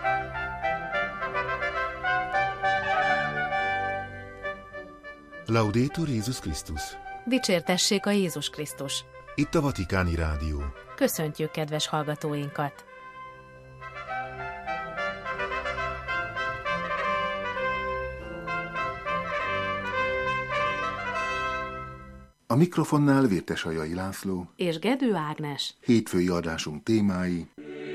Laudetur Jézus Krisztus! Dicsértessék a Jézus Krisztus! Itt a Vatikáni Rádió. Köszöntjük kedves hallgatóinkat! A mikrofonnál Vértesajai László és Gedő Ágnes. Hétfői adásunk témái: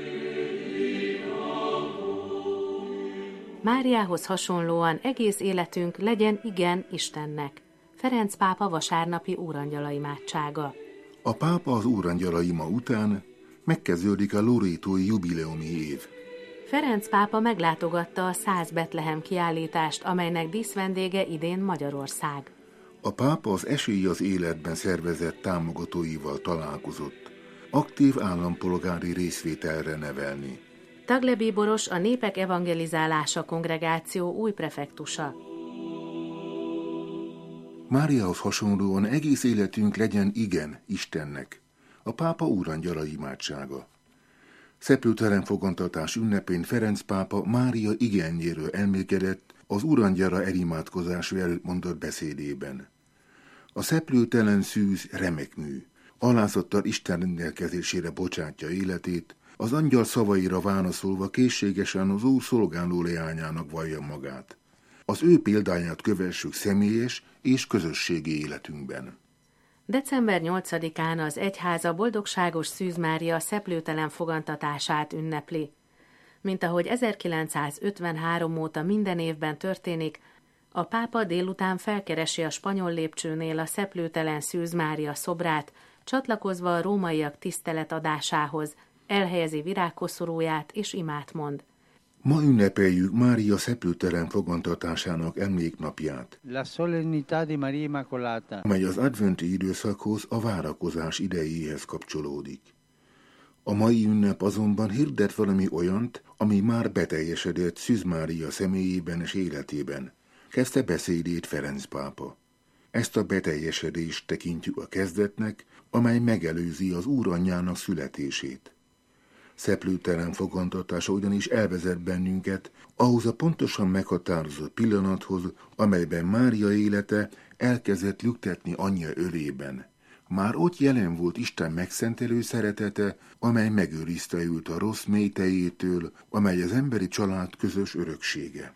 Máriához hasonlóan egész életünk legyen igen Istennek. Ferenc pápa vasárnapi úrangyala imádsága. A pápa az úrangyala ima után megkezdődik a lorétói jubileumi év. Ferenc pápa meglátogatta a 100 Betlehem kiállítást, amelynek díszvendége idén Magyarország. A pápa az Esély az életben szervezett támogatóival találkozott, aktív állampolgári részvételre nevelni. Tagle Bíboros a Népek Evangelizálása Kongregáció új prefektusa. Máriához hasonlóan egész életünk legyen igen Istennek. A pápa úrangyala imádsága. Szeplőtelen fogantatás ünnepén Ferenc pápa Mária igényéről emlékedett az úrangyala elimádkozásra előtt mondott beszédében. A szeplőtelen szűz remek mű. Alázattal Isten rendelkezésére bocsátja életét, az angyal szavaira válaszolva készségesen az Úr szolgáló leányának vallja magát. Az ő példáját kövessük személyes és közösségi életünkben. December 8-án az egyháza boldogságos Szűz Mária szeplőtelen fogantatását ünnepli. Mint ahogy 1953 óta minden évben történik, a pápa délután felkeresi a Spanyol lépcsőnél a szeplőtelen Szűz Mária szobrát, csatlakozva a rómaiak tiszteletadásához, elhelyezi virágkoszorúját és imát mond. Ma ünnepeljük Mária szeplőtelen fogantatásának emléknapját, La Solennità di Maria Immacolata, amely az adventi időszakhoz, a várakozás idejéhez kapcsolódik. A mai ünnep azonban hirdet valami olyant, ami már beteljesedett Szűz Mária személyében és életében. Kezdte beszédét Ferenc pápa. Ezt a beteljesedést tekintjük a kezdetnek, amely megelőzi az úranyjának születését. Szeplőtelen fogantatása ugyanis elvezet bennünket ahhoz a pontosan meghatározott pillanathoz, amelyben Mária élete elkezdett lüktetni anyja ölében. Már ott jelen volt Isten megszentelő szeretete, amely megőrizte őt a rossz mélytejétől, amely az emberi család közös öröksége.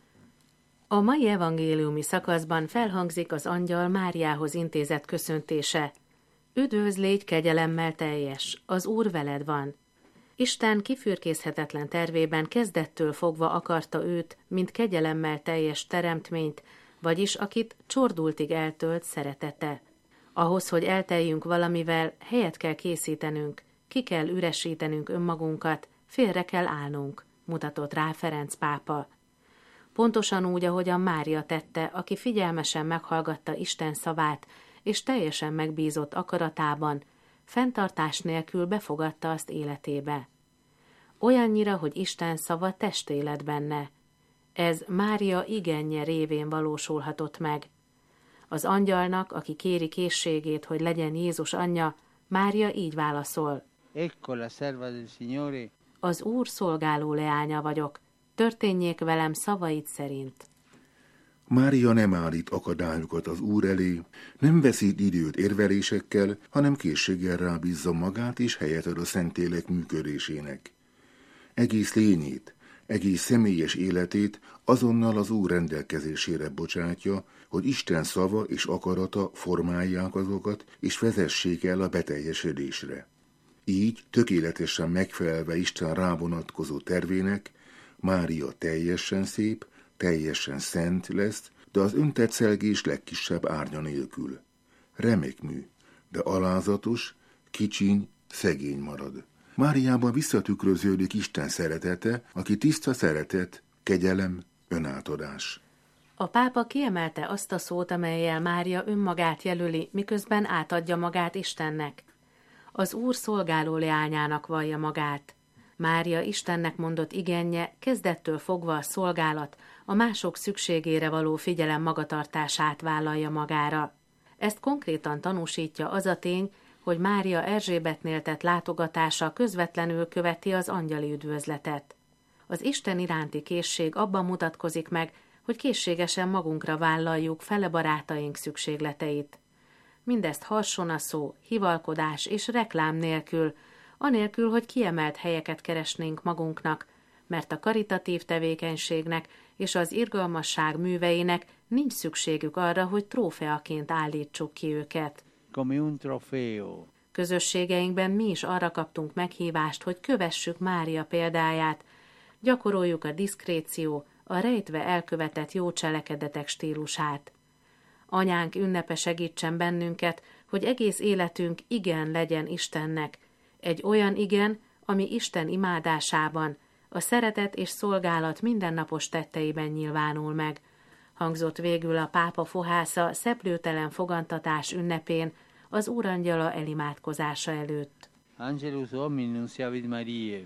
A mai evangéliumi szakaszban felhangzik az angyal Máriához intézett köszöntése. Üdvözl, légy kegyelemmel teljes, az Úr veled van. Isten kifürkészhetetlen tervében kezdettől fogva akarta őt, mint kegyelemmel teljes teremtményt, vagyis akit csordultig eltölt szeretete. Ahhoz, hogy elteljünk valamivel, helyet kell készítenünk, ki kell üresítenünk önmagunkat, félre kell állnunk, mutatott rá Ferenc pápa. Pontosan úgy, ahogyan Mária tette, aki figyelmesen meghallgatta Isten szavát, és teljesen megbízott akaratában, fenntartás nélkül befogadta azt életébe. Olyannyira, hogy Isten szava testélet benne. Ez Mária igennye révén valósulhatott meg. Az angyalnak, aki kéri készségét, hogy legyen Jézus anyja, Mária így válaszol. Ecco la serva del Signore. Az Úr szolgáló leánya vagyok, történjék velem szavaid szerint. Mária nem állít akadályokat az Úr elé, nem veszít időt érvelésekkel, hanem készséggel rábízza magát és helyet ad a Szentlélek működésének. Egész lényét, egész személyes életét azonnal az Úr rendelkezésére bocsátja, hogy Isten szava és akarata formálják azokat, és vezessék el a beteljesedésre. Így, tökéletesen megfelelve Isten rávonatkozó tervének, Mária teljesen szép, teljesen szent lesz, de az öntetszelgés legkisebb árnya nélkül. Remek mű, de alázatos, kicsiny, szegény marad. Máriában visszatükröződik Isten szeretete, aki tiszta szeretet, kegyelem, önátadás. A pápa kiemelte azt a szót, amellyel Mária önmagát jelöli, miközben átadja magát Istennek. Az Úr szolgáló leányának vallja magát. Mária Istennek mondott igennye kezdettől fogva a szolgálat, a mások szükségére való figyelem magatartását vállalja magára. Ezt konkrétan tanúsítja az a tény, hogy Mária Erzsébetnél tett látogatása közvetlenül követi az angyali üdvözletet. Az Isten iránti készség abban mutatkozik meg, hogy készségesen magunkra vállaljuk fele barátaink szükségleteit. Mindezt harsonaszó, hivalkodás és reklám nélkül, anélkül, hogy kiemelt helyeket keresnénk magunknak, mert a karitatív tevékenységnek és az irgalmasság műveinek nincs szükségük arra, hogy trófeaként állítsuk ki őket. Come un trofeo. Közösségeinkben mi is arra kaptunk meghívást, hogy kövessük Mária példáját, gyakoroljuk a diszkréció, a rejtve elkövetett jó cselekedetek stílusát. Anyánk ünnepe segítsen bennünket, hogy egész életünk igen legyen Istennek, egy olyan igen, ami Isten imádásában, a szeretet és szolgálat mindennapos tetteiben nyilvánul meg, hangzott végül a pápa fohásza szeplőtelen fogantatás ünnepén, az Úrangyala elimádkozása előtt. Angelus Domini nunciavit Mariae.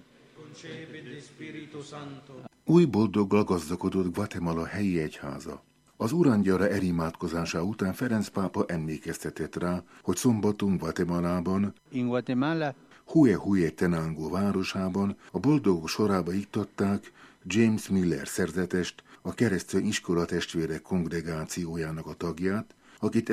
Új boldoggal gazdagodott Guatemala helyi egyháza. Az Úrangyala elimádkozása után Ferenc pápa emlékeztetett rá, hogy szombaton Guatemalában, In Guatemala, Huehuetenango városában a boldogok sorába iktatták James Miller szerzetest, a keresztény iskola testvérek kongregációjának a tagját, akit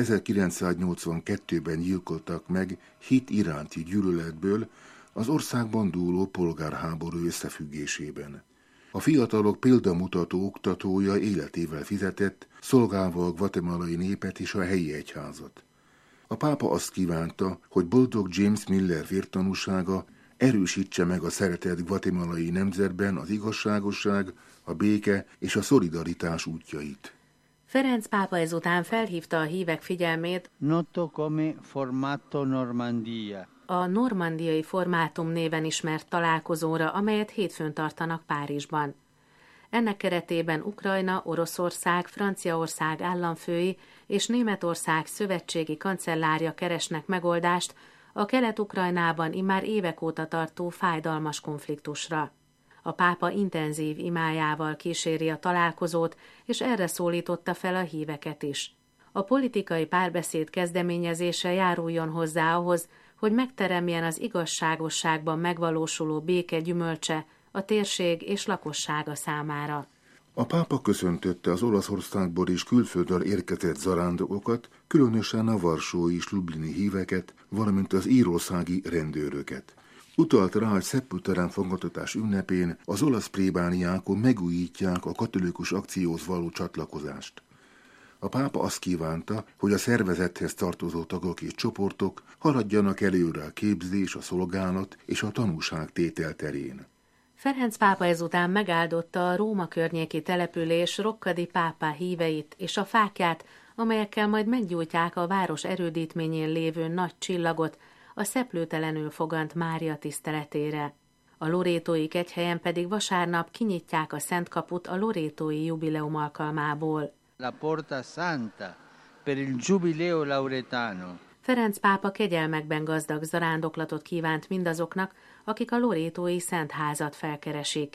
1982-ben gyilkoltak meg hit iránti gyűlöletből az országban dúló polgárháború összefüggésében. A fiatalok példamutató oktatója életével fizetett, szolgálva a guatemalai népet és a helyi egyházat. A pápa azt kívánta, hogy boldog James Miller vértanúsága erősítse meg a szeretett guatemalai nemzetben az igazságosság, a béke és a szolidaritás útjait. Ferenc pápa ezután felhívta a hívek figyelmét noto come Formato Normandia, a normandiai formátum néven ismert találkozóra, amelyet hétfőn tartanak Párizsban. Ennek keretében Ukrajna, Oroszország, Franciaország államfői és Németország szövetségi kancellárja keresnek megoldást a Kelet-Ukrajnában immár évek óta tartó fájdalmas konfliktusra. A pápa intenzív imájával kíséri a találkozót, és erre szólította fel a híveket is. A politikai párbeszéd kezdeményezése járuljon hozzá ahhoz, hogy megteremjen az igazságosságban megvalósuló béke gyümölcse a térség és lakossága számára. A pápa köszöntötte az Olaszországból és külföldről érkezett zarándokokat, különösen a varsói és lublini híveket, valamint az írországi rendőröket. Utalt rá, hogy szeppültelen fogadtatás ünnepén az olasz plébániákon megújítják a katolikus akcióhoz való csatlakozást. A pápa azt kívánta, hogy a szervezethez tartozó tagok és csoportok haladjanak előre a képzés, a szolgálat és a tanúságtétel terén. Ferenc pápa ezután megáldotta a Róma környéki település Rocca di Papa híveit és a fákját, amelyekkel majd meggyújtják a város erődítményén lévő nagy csillagot, a szeplőtelenül fogant Mária tiszteletére. A lorétói kegyhelyen pedig vasárnap kinyitják a Szent Kaput a lorétói jubileum alkalmából. La Porta Santa per il Giubileo Lauretano. Ferenc pápa kegyelmekben gazdag zarándoklatot kívánt mindazoknak, akik a lorétói Szentházat felkeresik.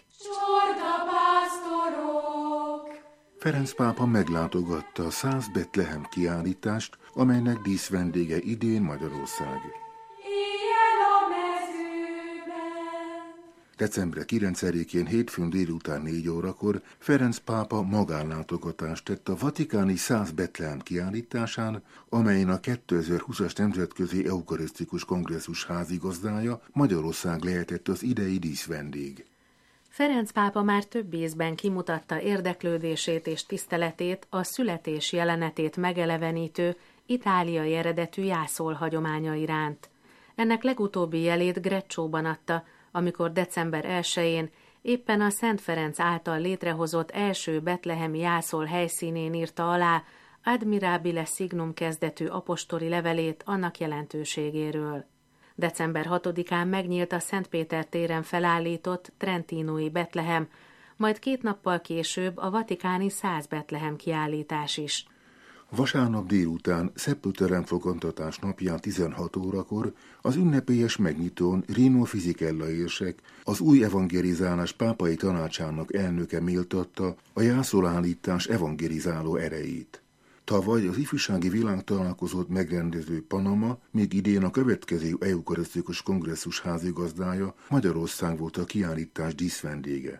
Ferenc pápa meglátogatta a 100 Betlehem kiállítást, amelynek díszvendége idén Magyarország. December 9-én hétfőn délután 4 órakor Ferenc pápa magánlátogatást tett a vatikáni 100 Betlehem kiállításán, amelyen a 2020-as Nemzetközi Eukarisztikus Kongresszus házigazdája Magyarország lehetett az idei díszvendég. Ferenc pápa már több ízben kimutatta érdeklődését és tiszteletét a születés jelenetét megelevenítő itáliai eredetű jászol hagyománya iránt. Ennek legutóbbi jelét Greccióban adta, amikor december 1-én éppen a Szent Ferenc által létrehozott első betlehemi jászol helyszínén írta alá Admirabile Signum kezdetű apostoli levelét annak jelentőségéről. December 6-án megnyílt a Szent Péter téren felállított trentinói Betlehem, majd 2 nappal később a vatikáni 100 Betlehem kiállítás is. Vasárnap délután, szeppültelen fogantatás napján 16 órakor az ünnepélyes megnyitón Rino Fisichella érsek, az új evangelizálás pápai tanácsának elnöke méltatta a jászolálítás evangelizáló erejét. Tavaly az ifjúsági világtalálkozót megrendező Panama, még idén a következő eukarisztikus kongresszus házigazdája Magyarország volt a kiállítás díszvendége.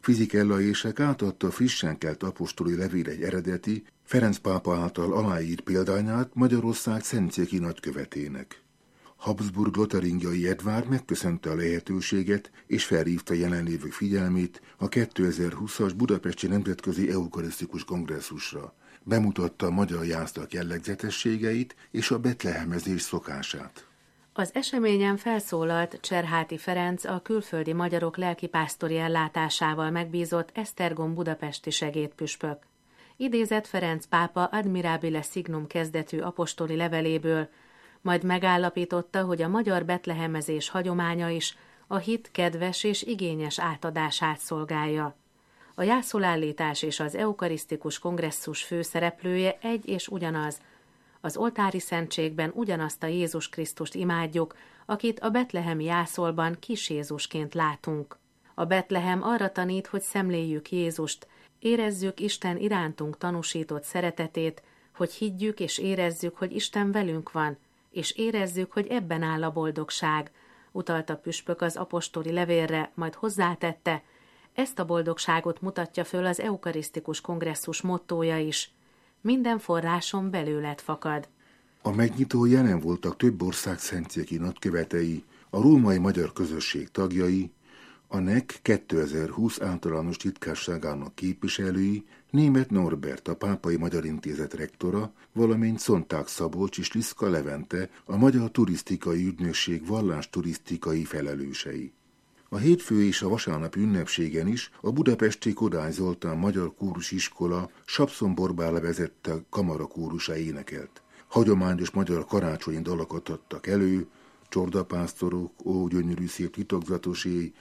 Fisichella Ések átadta frissen kelt apostoli levél egy eredeti, Ferenc pápa által aláírt példányát Magyarország szentszéki nagykövetének. Habsburg-lotaringiai Edvárd megköszönte a lehetőséget, és felhívta jelenlévők figyelmét a 2020-as Budapesti Nemzetközi Eukarisztikus Kongresszusra. Bemutatta a magyar jászlak jellegzetességeit és a betlehemezés szokását. Az eseményen felszólalt Cserháti Ferenc, a külföldi magyarok lelkipásztori ellátásával megbízott Esztergom budapesti segédpüspök. Idézett Ferenc pápa Admirabile Signum kezdetű apostoli leveléből, majd megállapította, hogy a magyar betlehemezés hagyománya is a hit kedves és igényes átadását szolgálja. A jászolállítás és az eukarisztikus kongresszus főszereplője egy és ugyanaz. Az oltári szentségben ugyanazt a Jézus Krisztust imádjuk, akit a betlehemi jászolban kis Jézusként látunk. A Betlehem arra tanít, hogy szemléljük Jézust, érezzük Isten irántunk tanúsított szeretetét, hogy higgyük és érezzük, hogy Isten velünk van, és érezzük, hogy ebben áll a boldogság, utalta püspök az apostoli levélre, majd hozzátette, ezt a boldogságot mutatja föl az eukarisztikus kongresszus mottója is. Minden forráson belőled fakad. A megnyitó jelen voltak több ország szentszéki nagykövetei, a római magyar közösség tagjai, a NEK 2020 általános titkárságának képviselői, Németh Norbert, a Pápai Magyar Intézet rektora, valamint Szonták Szabolcs és Liszka Levente, a Magyar Turisztikai Ügynökség vallásturisztikai felelősei. A hétfő és a vasárnap ünnepségen is a budapesti Kodály Zoltán Magyar Kórusiskola Sapszon Borbála vezette kamarakórusa énekelt. Hagyományos magyar karácsonyi dalokat adtak elő, Csordapásztorok, Ó, gyönyörű szép titokzatos éj,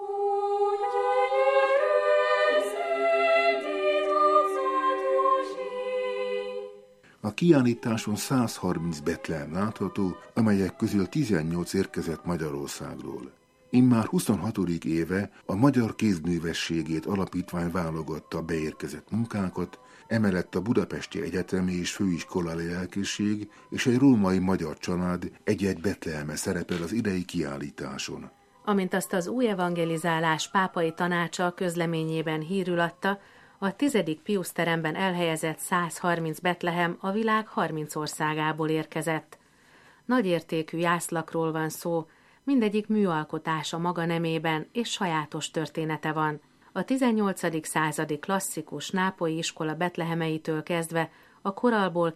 a kiállításon 130 Betlehem látható, amelyek közül 18 érkezett Magyarországról. Immár 26. éve a Magyar Kézművességét Alapítvány válogatta beérkezett munkákat, emellett a Budapesti Egyetemi és Főiskolai Lelkészség és egy római magyar család egy-egy betleheme szerepel az idei kiállításon. Amint azt az új evangelizálás pápai tanácsa közleményében hírül adta, a 10. Piusz teremben elhelyezett 130 Betlehem a világ 30 országából érkezett. Nagyértékű jászlakról van szó, mindegyik műalkotása maga nemében és sajátos története van. A 18. századi klasszikus nápolyi iskola betlehemeitől kezdve a korallból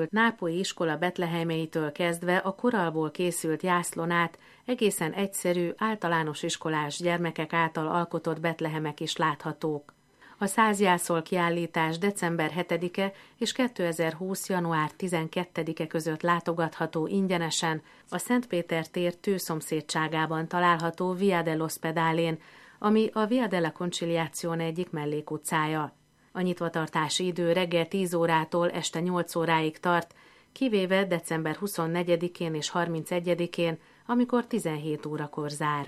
készült jászlon át egészen egyszerű, általános iskolás gyermekek által alkotott betlehemek is láthatók. A 100 jászol kiállítás december 7-e és 2020. január 12-e között látogatható ingyenesen a Szentpéter tér tőszomszédságában található Via dell'Ospedalén, ami a Via della Conciliazione egyik mellékutcája. A nyitvatartási idő reggel 10 órától este 8 óráig tart, kivéve december 24-én és 31-én, amikor 17 órakor zár.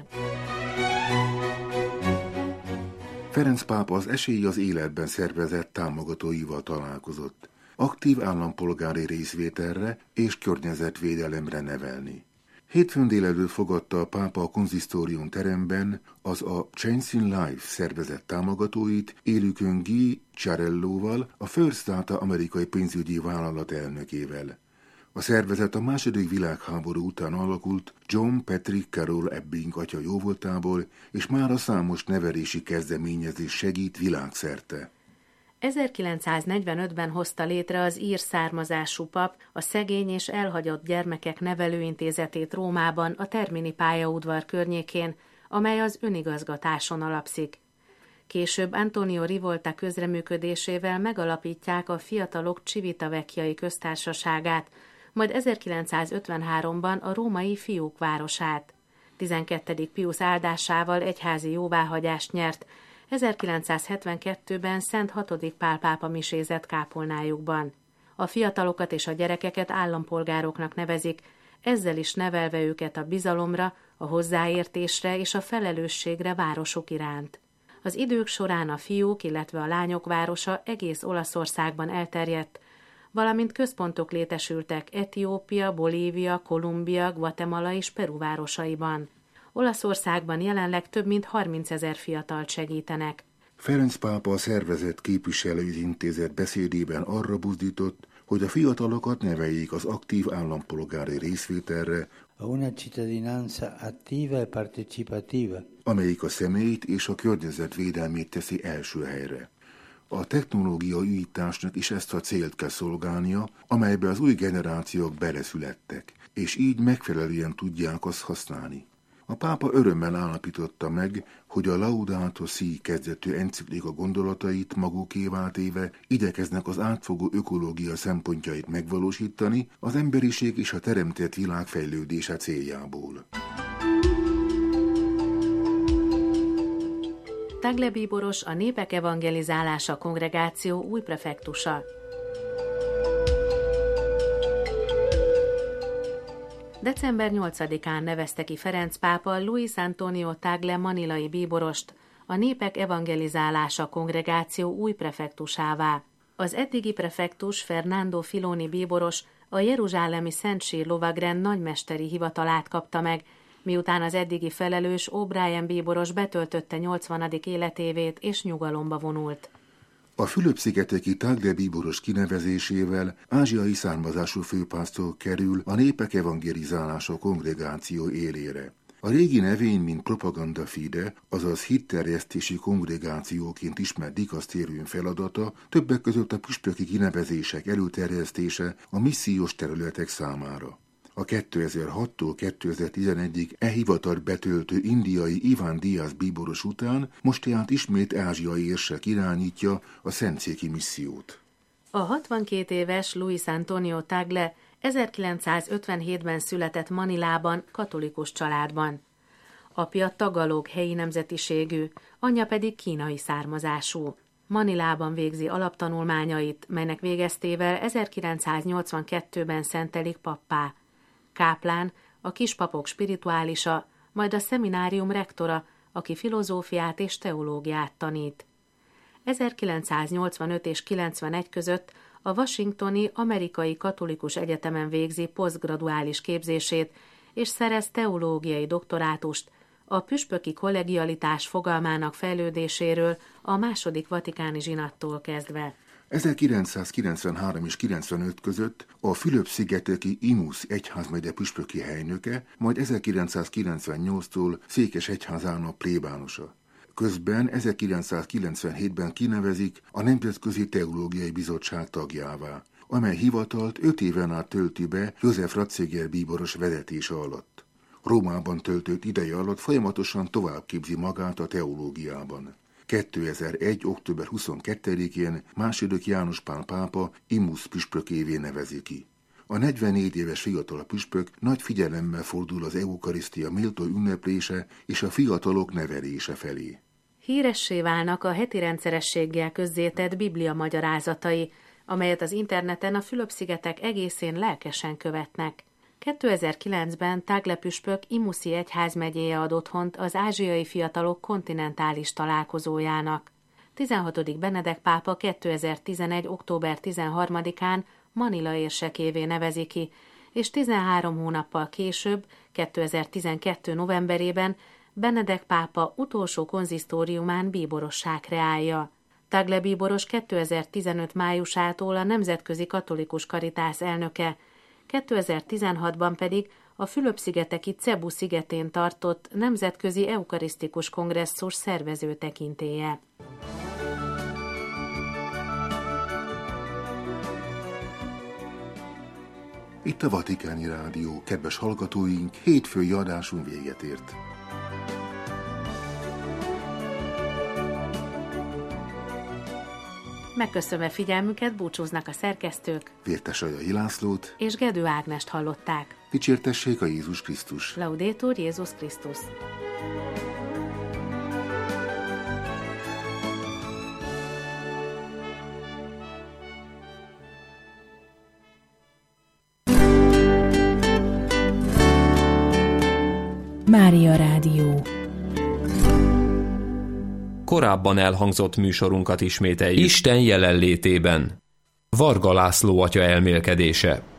Ferenc pápa az Esély az életben szervezett támogatóival találkozott. Aktív állampolgári részvételre és környezetvédelemre nevelni. Hétfőn délelőtt fogadta a pápa a konzisztórium teremben az a Change in Life szervezet támogatóit élükön Guy Ciarelloval, a First Data amerikai pénzügyi vállalat elnökével. A szervezet a II. Világháború után alakult John Patrick Carroll Ebbing atya jóvoltából, és már a számos nevelési kezdeményezés segít világszerte. 1945-ben hozta létre az ír származású pap a szegény és elhagyott gyermekek nevelőintézetét Rómában a Termini pályaudvar környékén, amely az önigazgatáson alapszik. Később Antonio Rivolta közreműködésével megalapítják a fiatalok Civitavecchiai köztársaságát, majd 1953-ban a római fiúk városát. 12. Piusz áldásával egyházi jóváhagyást nyert, 1972-ben Szent 6. Pál pápa misézett kápolnájukban. A fiatalokat és a gyerekeket állampolgároknak nevezik, ezzel is nevelve őket a bizalomra, a hozzáértésre és a felelősségre városuk iránt. Az idők során a fiúk, illetve a lányok városa egész Olaszországban elterjedt, valamint központok létesültek Etiópia, Bolívia, Kolumbia, Guatemala és Peru városaiban. Olaszországban jelenleg több mint 30 000 fiatalt segítenek. Ferenc pápa a szervezet képviselői intézet beszédében arra buzdított, hogy a fiatalokat neveljék az aktív állampolgári részvételre, a una cittadinanza attiva e partecipativa, amelyik a személyt és a környezet védelmét teszi első helyre. A technológia újításnak is ezt a célt kell szolgálnia, amelybe az új generációk beleszülettek, és így megfelelően tudják azt használni. A pápa örömmel állapította meg, hogy a Laudato Si kezdetű enciklika gondolatait magukévá téve igyekeznek az átfogó ökológia szempontjait megvalósítani az emberiség és a teremtett világ fejlődése céljából. Tagle bíboros a Népek Evangelizálása Kongregáció új prefektusa. December 8-án nevezte ki Ferenc pápa Luis Antonio Tagle manilai bíborost a Népek Evangelizálása Kongregáció új prefektusává. Az eddigi prefektus Fernando Filoni bíboros a jeruzsálemi Szentsír lovagrend nagymesteri hivatalát kapta meg, miután az eddigi felelős O'Brien bíboros betöltötte 80. életévét és nyugalomba vonult. A Fülöp-szigeteki Tagle bíboros kinevezésével ázsiai származású főpásztor kerül a Népek Evangelizálása Kongregáció élére. A régi nevény, mint Propaganda Fide, azaz hitterjesztési kongregációként ismert dikasztérium feladata többek között a püspöki kinevezések előterjesztése a missziós területek számára. A 2006-tól 2011-ig hivatalt betöltő indiai Iván Díaz bíboros után most tehát ismét ázsiai érsek irányítja a szentszéki missziót. A 62 éves Luis Antonio Tagle 1957-ben született Manilában, katolikus családban. Apja tagalog helyi nemzetiségű, anyja pedig kínai származású. Manilában végzi alaptanulmányait, melynek végeztével 1982-ben szentelik pappá. Káplán, a kispapok spirituálisa, majd a szeminárium rektora, aki filozófiát és teológiát tanít. 1985 és 91 között a Washingtoni Amerikai Katolikus Egyetemen végzi posztgraduális képzését, és szerez teológiai doktorátust a püspöki kollegialitás fogalmának fejlődéséről a második vatikáni zsinattól kezdve. 1993 és 95 között a Fülöp-szigeteki Imus egyházmegye püspöki helynöke, majd 1998-tól székesegyházának plébánosa. Közben 1997-ben kinevezik a Nemzetközi Teológiai Bizottság tagjává, amely hivatalt 5 éven át tölti be József Ratzinger bíboros vezetése alatt. Rómában töltött ideje alatt folyamatosan továbbképzi magát a teológiában. 2001. október 22-én II. János Pál pápa Imus püspökévé nevezi ki. A 44 éves fiatal püspök nagy figyelemmel fordul az eukarisztia méltó ünneplése és a fiatalok nevelése felé. Híressé válnak a heti rendszerességgel közzétett Biblia magyarázatai, amelyet az interneten a Fülöp-szigetek egészén lelkesen követnek. 2009-ben Tagle püspök Imuszi egyházmegyéje ad otthont az ázsiai fiatalok kontinentális találkozójának. 16. Benedek pápa 2011. október 13-án Manila érsekévé nevezi ki, és 13 hónappal később, 2012. novemberében Benedek pápa utolsó konzisztóriumán bíborossá kreálja. Tagle bíboros 2015. májusától a Nemzetközi Katolikus Karitász elnöke, 2016-ban pedig a Fülöp-szigeteki Cebu szigetén tartott Nemzetközi Eukarisztikus Kongresszus szervező tekintélye. Itt a Vatikáni Rádió, kedves hallgatóink, hétfői adásunk véget ért. Megköszönve figyelmüket búcsúznak a szerkesztők. Vértes Ajai Lászlót és Gedő Ágnest hallották. Dicsértessék a Jézus Krisztus! Laudetur Jézus Krisztus! Mária Rádió. Korábban elhangzott műsorunkat ismételjük. Isten jelenlétében. Varga László atya elmélkedése.